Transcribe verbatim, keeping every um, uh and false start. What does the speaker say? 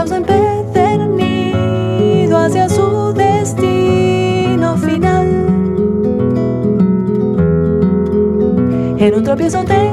causa empedernido hacia su destino final. En un tropiezo te